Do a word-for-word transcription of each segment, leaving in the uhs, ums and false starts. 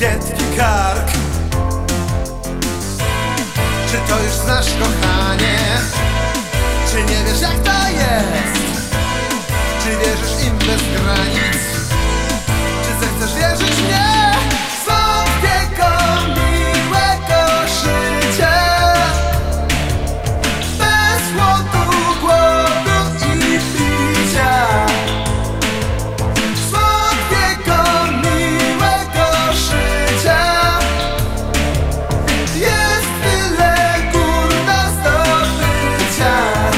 giętki kark. Czy to już znasz, kochanie? Czy nie wiesz, jak to jest? Czy wierzysz im bez granic? Czy zechcesz wierzyć mnie? Słodkiego, miłego życia, bez głodu, głodu i picia. Słodkiego, miłego życia. Jest tyle gór do zdobycia.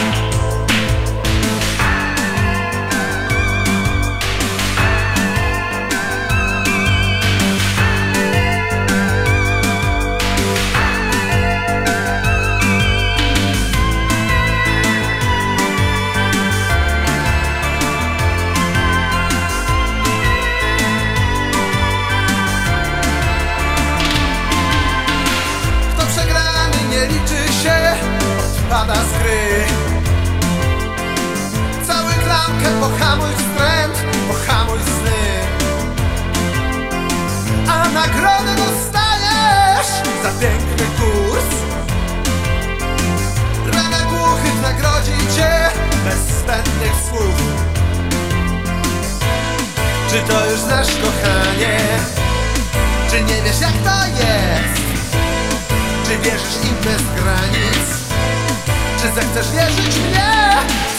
Odpada z gry. Cały klamkę, pohamuj wstręt, pohamuj sny. A nagrodę dostajesz za piękny kurs. Rana głuchych nagrodzi cię bez zbędnych słów. Czy to już znasz, kochanie? Czy nie wiesz, jak to jest? Czy wierzysz im bez granic? Czy zechcesz wierzyć mnie?